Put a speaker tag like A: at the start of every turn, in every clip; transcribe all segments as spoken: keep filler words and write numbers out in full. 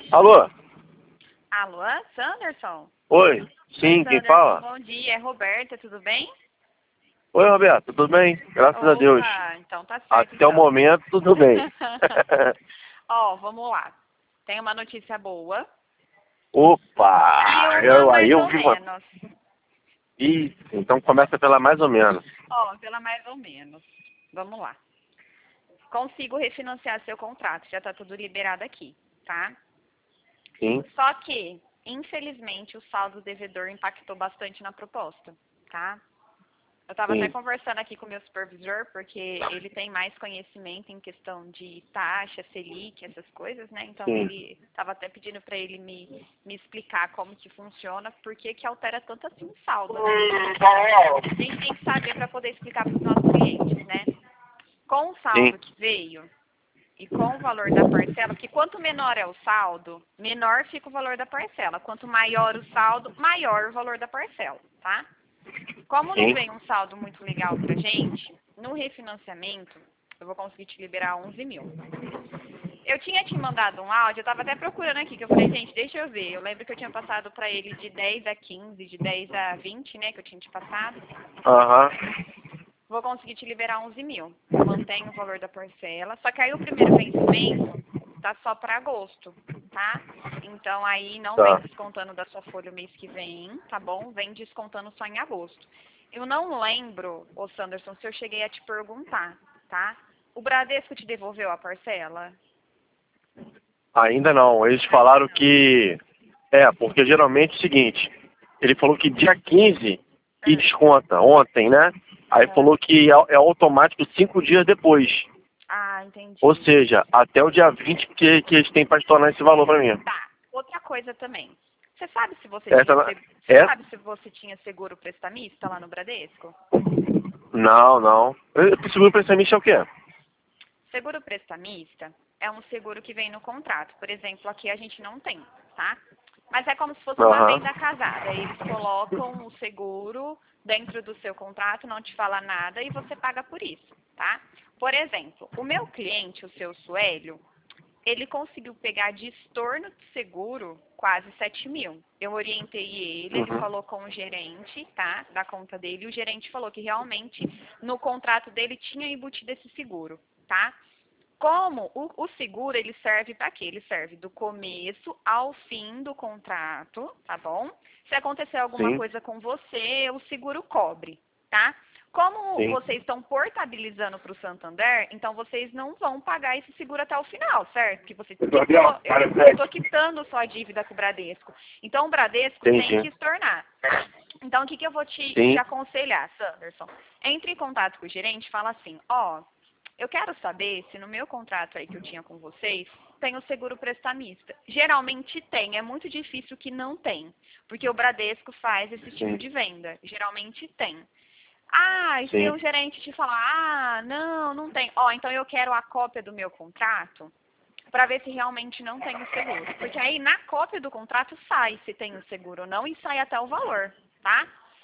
A: Alô?
B: Alô, Sanderson?
A: Oi, sim,
B: Oi,
A: quem
B: Sanderson,
A: fala?
B: bom dia, é Roberta, tudo bem?
A: Oi, Roberto, tudo bem? Graças a Deus.
B: Opa, então tá certo,
A: Até o
B: então.
A: momento, tudo bem.
B: Ó, vamos lá. Tem uma notícia boa e
A: Opa!
B: uma
A: Eu, aí
B: mais
A: eu
B: ou
A: vi uma...
B: menos.
A: Ih, então começa pela mais ou menos.
B: Ó, pela mais ou menos. Vamos lá. Consigo refinanciar seu contrato, já tá tudo liberado aqui, tá?
A: Sim,
B: Só que, infelizmente, o saldo devedor impactou bastante na proposta, tá? Eu estava até
A: sim,
B: conversando aqui com o meu supervisor, porque ele tem mais conhecimento em questão de taxa, Selic, essas coisas, né? Então
A: sim.
B: ele estava até pedindo para ele me, me explicar como que funciona, por que que altera tanto assim o saldo, né? A gente tem que saber para poder explicar para os nossos clientes, né? Com o
A: Sim,
B: saldo que veio e com o valor da parcela, porque quanto menor é o saldo, menor fica o valor da parcela. Quanto maior o saldo, maior o valor da parcela, tá? Como não
A: sim.
B: vem um saldo muito legal pra gente, no refinanciamento, eu vou conseguir te liberar onze mil. Eu tinha te mandado um áudio, eu tava até procurando aqui, que eu falei, gente, deixa eu ver. Eu lembro que eu tinha passado pra ele de dez a quinze, de dez a vinte, né, que eu tinha te passado.
A: Aham.
B: Vou conseguir te liberar onze mil. Mantém o valor da parcela. Só que aí o primeiro vencimento tá só para agosto, tá? Então aí não vem
A: Tá.
B: descontando da sua folha o mês que vem, tá bom? Vem descontando só em agosto. Eu não lembro, ô Sanderson, se eu cheguei a te perguntar, tá? O Bradesco te devolveu a parcela?
A: Ainda não. Eles
B: Ainda
A: falaram
B: não.
A: que... É, porque geralmente é o seguinte. Ele falou que dia quinze que
B: Ah,
A: desconta, ontem, né? Aí
B: aham.
A: falou que é é automático cinco dias depois.
B: Ah,
A: Ou
B: entendi.
A: seja, até o dia vinte que, que eles têm para tornar esse valor para mim.
B: Tá. Outra coisa também. Você sabe se você
A: Essa,
B: tinha
A: não-
B: seg- você
A: essa,
B: sabe se você tinha seguro prestamista lá no Bradesco?
A: não, não. O seguro prestamista é o quê?
B: Seguro prestamista é um seguro que vem no contrato. Por exemplo, aqui a gente não tem, tá? Mas é como se fosse uma
A: Aham.
B: venda casada. Eles colocam o seguro dentro do seu contrato, não te fala nada e você paga por isso, tá? Por exemplo, o meu cliente, o seu Suélio, ele conseguiu pegar de estorno de seguro quase sete mil. Eu orientei ele, ele
A: Uhum.
B: falou com o gerente, tá, da conta dele, e o gerente falou que realmente no contrato dele tinha embutido esse seguro, tá? Como o, o seguro, ele serve para quê? Ele serve do começo ao fim do contrato, tá bom? Se acontecer alguma
A: Sim,
B: coisa com você, o seguro cobre, tá? Como
A: sim.
B: vocês estão portabilizando para o Santander, então vocês não vão pagar esse seguro até o final, certo? Que você quitou, eu estou quitando sua dívida com o Bradesco. Então o Bradesco tem
A: Entendi.
B: que estornar. Então o que, que eu vou te, te
A: Sim,
B: aconselhar, Sanderson? Entre em contato com o gerente e fala assim, ó, eu quero saber se no meu contrato aí que eu tinha com vocês tem o seguro prestamista. Geralmente tem, é muito difícil que não tem, porque o Bradesco faz esse tipo
A: sim,
B: de venda. Geralmente tem. Ah, e se
A: sim.
B: o gerente te falar, ah, não, não tem. Ó, então eu quero a cópia do meu contrato para ver se realmente não tem o seguro. Porque aí na cópia do contrato sai se tem o seguro ou não e sai até o valor, tá?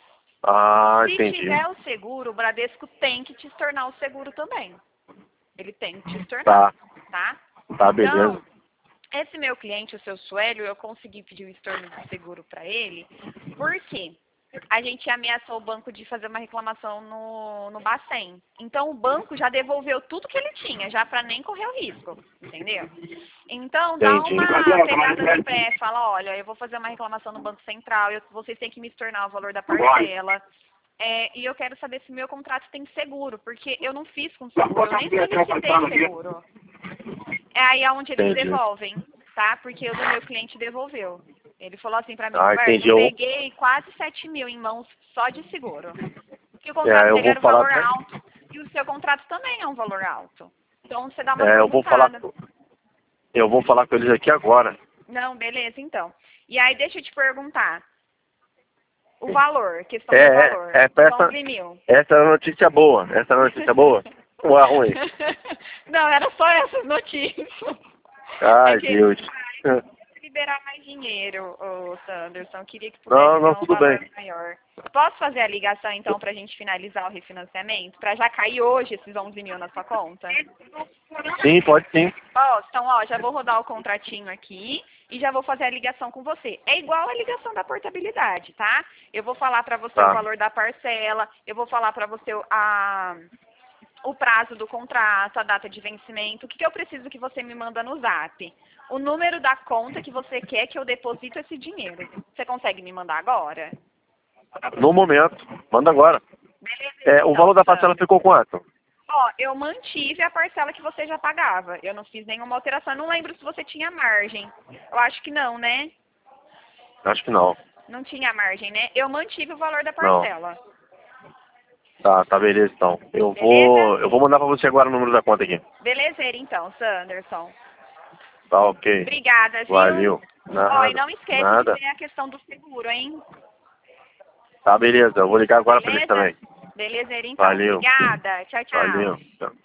A: Ah,
B: Se
A: entendi.
B: tiver o seguro, o Bradesco tem que te tornar o seguro também. Ele tem que te estornar,
A: Tá,
B: tá?
A: tá,
B: Então,
A: beleza.
B: esse meu cliente, o seu Suélio, eu consegui pedir o estorno de seguro para ele, porque a gente ameaçou o banco de fazer uma reclamação no, no Bacen. Então, o banco já devolveu tudo que ele tinha, já para nem correr o risco, entendeu? Então, dá
A: Entendi.
B: uma pegada no pé, fala, olha, eu vou fazer uma reclamação no Banco Central, eu, vocês têm que me estornar o valor da parcela. É, e eu quero saber se meu contrato tem seguro, porque eu não fiz com seguro, eu nem solicitei seguro. É aí aonde eles
A: Entendi.
B: devolvem, tá? Porque o do meu cliente devolveu. Ele falou assim pra mim,
A: Ah,
B: Roberto,
A: entendi.
B: eu
A: Eu,
B: peguei quase sete mil em mãos só de seguro. Porque o contrato
A: é, eu
B: dele
A: vou
B: era um
A: falar
B: valor
A: até.
B: alto. E o seu contrato também é um valor alto. Então você dá uma
A: É, eu vou falar.
B: perguntada.
A: Eu vou falar com eles aqui agora.
B: Não, beleza, então. E aí deixa eu te perguntar. O valor, questão
A: É,
B: do
A: é,
B: valor.
A: é,
B: Os
A: essa,
B: onze mil.
A: essa é a notícia boa. Essa é a notícia boa? Ou é ruim?
B: Não, era só essa notícia. É
A: Ai,
B: que
A: Deus.
B: liberar mais dinheiro, ô Sanderson. Eu queria que
A: Não,
B: pudesse
A: não,
B: dar um
A: tudo
B: valor
A: bem.
B: maior. Posso fazer a ligação, então, pra gente finalizar o refinanciamento? Pra já cair hoje esses onze mil na sua conta?
A: Sim, pode sim.
B: Ó, então, ó, já vou rodar o contratinho aqui e já vou fazer a ligação com você. É igual a ligação da portabilidade, tá? Eu vou falar pra você
A: Tá.
B: o valor da parcela, eu vou falar pra você a, o prazo do contrato, a data de vencimento. O que, que eu preciso que você me manda no zap? O número da conta que você quer que eu deposito esse dinheiro. Você consegue me mandar agora?
A: No momento. Manda agora.
B: Beleza,
A: É, o
B: então,
A: valor da parcela
B: Sandra.
A: ficou quanto?
B: Ó, eu mantive a parcela que você já pagava. Eu não fiz nenhuma alteração. Eu não lembro se você tinha margem. Eu acho que não, né?
A: Acho que não.
B: Não tinha margem, né? Eu mantive o valor da
A: Não.
B: parcela.
A: Tá, tá, beleza então. Eu vou.
B: Beleza?
A: Eu vou mandar pra você agora o número da conta aqui.
B: Belezeira, então, Sanderson.
A: Tá, ok.
B: Obrigada, viu?
A: Valeu.
B: Ó, e
A: Nada.
B: não esquece de
A: Nada.
B: ver a questão do seguro, hein?
A: Tá, beleza. Eu vou ligar agora pra eles
B: Beleza?
A: também.
B: Belezeira, então.
A: Valeu.
B: Obrigada. Tchau, tchau.
A: Valeu. Tchau.